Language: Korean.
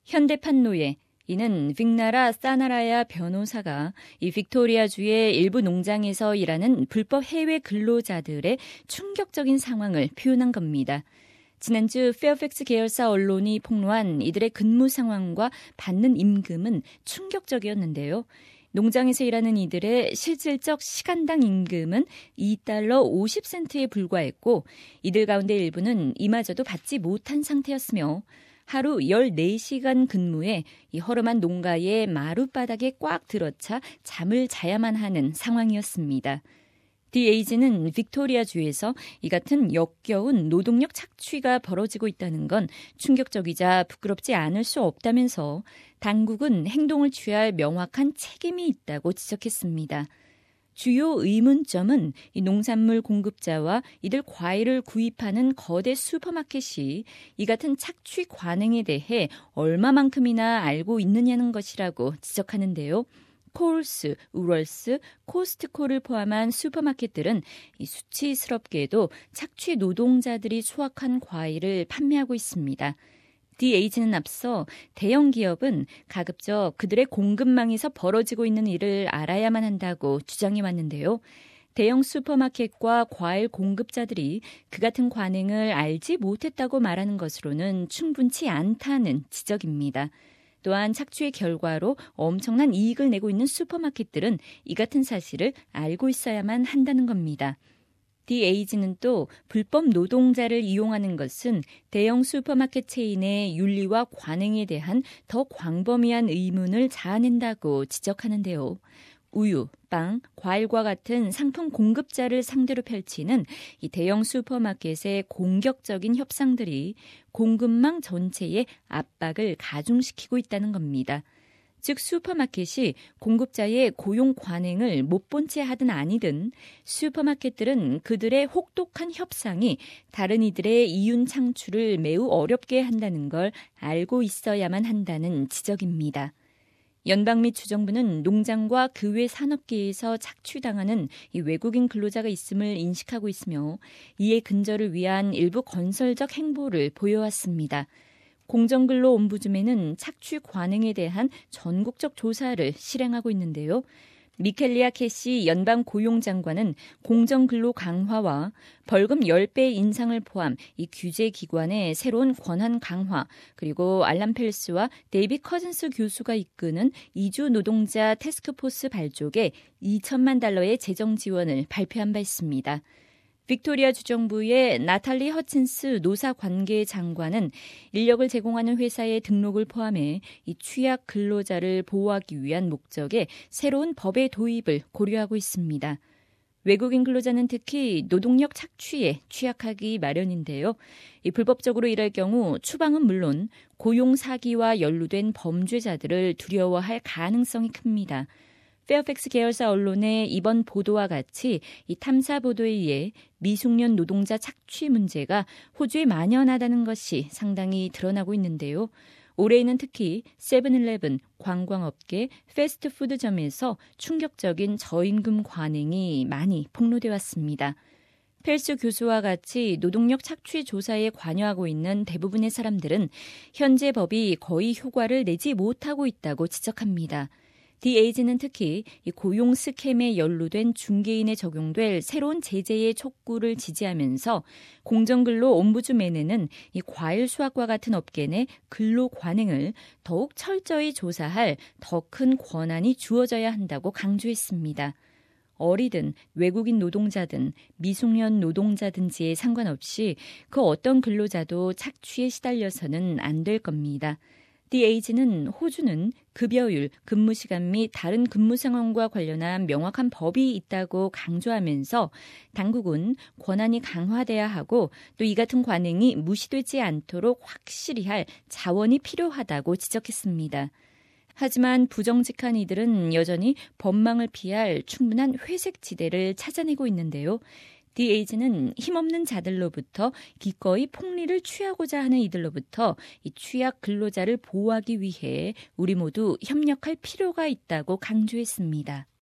현대판 노예, 이는 빅나라 사나라야 변호사가 이 빅토리아주의 일부 농장에서 일하는 불법 해외 근로자들의 충격적인 상황을 표현한 겁니다. 지난주 페어팩스 계열사 언론이 폭로한 이들의 근무 상황과 받는 임금은 충격적이었는데요. 농장에서 일하는 이들의 실질적 시간당 임금은 $2 50센트에 불과했고 이들 가운데 일부는 이마저도 받지 못한 상태였으며 하루 14시간 근무에 이 허름한 농가의 마룻바닥에 꽉 들어차 잠을 자야만 하는 상황이었습니다. DAG는 빅토리아주에서 이 같은 역겨운 노동력 착취가 벌어지고 있다는 건 충격적이자 부끄럽지 않을 수 없다면서 당국은 행동을 취할 명확한 책임이 있다고 지적했습니다. 주요 의문점은 이 농산물 공급자와 이들 과일을 구입하는 거대 슈퍼마켓이 이 같은 착취 관행에 대해 얼마만큼이나 알고 있느냐는 것이라고 지적하는데요. 콜스, 우럴스, 코스트코를 포함한 슈퍼마켓들은 이 수치스럽게도 착취 노동자들이 수확한 과일을 판매하고 있습니다. DAG는 앞서 대형 기업은 가급적 그들의 공급망에서 벌어지고 있는 일을 알아야만 한다고 주장해 왔는데요. 대형 슈퍼마켓과 과일 공급자들이 그 같은 관행을 알지 못했다고 말하는 것으로는 충분치 않다는 지적입니다. 또한 착취의 결과로 엄청난 이익을 내고 있는 슈퍼마켓들은 이 같은 사실을 알고 있어야만 한다는 겁니다. DAG는 또 불법 노동자를 이용하는 것은 대형 슈퍼마켓 체인의 윤리와 관행에 대한 더 광범위한 의문을 자아낸다고 지적하는데요. 우유, 빵, 과일과 같은 상품 공급자를 상대로 펼치는 이 대형 슈퍼마켓의 공격적인 협상들이 공급망 전체에 압박을 가중시키고 있다는 겁니다. 즉 슈퍼마켓이 공급자의 고용 관행을 못 본 채 하든 아니든 슈퍼마켓들은 그들의 혹독한 협상이 다른 이들의 이윤 창출을 매우 어렵게 한다는 걸 알고 있어야만 한다는 지적입니다. 연방 및 주정부는 농장과 그 외 산업계에서 착취당하는 이 외국인 근로자가 있음을 인식하고 있으며 이에 근절을 위한 일부 건설적 행보를 보여왔습니다. 공정근로 옴부즈맨은 착취 관행에 대한 전국적 조사를 실행하고 있는데요. 미켈리아 캐시 연방 고용장관은 공정근로 강화와 벌금 10배 인상을 포함 이 규제기관의 새로운 권한 강화 그리고 알람 펠스와 데이비 커즌스 교수가 이끄는 이주 노동자 태스크포스 발족에 $2천만 재정 지원을 발표한 바 있습니다. 빅토리아 주정부의 나탈리 허친스 노사관계 장관은 인력을 제공하는 회사의 등록을 포함해 이 취약 근로자를 보호하기 위한 목적의 새로운 법의 도입을 고려하고 있습니다. 외국인 근로자는 특히 노동력 착취에 취약하기 마련인데요. 이 불법적으로 일할 경우 추방은 물론 고용 사기와 연루된 범죄자들을 두려워할 가능성이 큽니다. 페어팩스 계열사 언론의 이번 보도와 같이 이 탐사 보도에 의해 미숙련 노동자 착취 문제가 호주에 만연하다는 것이 상당히 드러나고 있는데요. 올해에는 특히 세븐일레븐, 관광업계, 패스트푸드점에서 충격적인 저임금 관행이 많이 폭로돼 왔습니다. 펠스 교수와 같이 노동력 착취 조사에 관여하고 있는 대부분의 사람들은 현재 법이 거의 효과를 내지 못하고 있다고 지적합니다. DAG는 특히 이 고용 스캠에 연루된 중개인에 적용될 새로운 제재의 촉구를 지지하면서 공정근로 옴부즈맨에는 이 과일 수확과 같은 업계 내 근로 관행을 더욱 철저히 조사할 더 큰 권한이 주어져야 한다고 강조했습니다. 어리든 외국인 노동자든 미숙련 노동자든지에 상관없이 그 어떤 근로자도 착취에 시달려서는 안 될 겁니다. DAG는 호주는 급여율, 근무시간 및 다른 근무 상황과 관련한 명확한 법이 있다고 강조하면서 당국은 권한이 강화돼야 하고 또 이 같은 관행이 무시되지 않도록 확실히 할 자원이 필요하다고 지적했습니다. 하지만 부정직한 이들은 여전히 법망을 피할 충분한 회색 지대를 찾아내고 있는데요. DAG는 힘없는 자들로부터 기꺼이 폭리를 취하고자 하는 이들로부터 이 취약 근로자를 보호하기 위해 우리 모두 협력할 필요가 있다고 강조했습니다.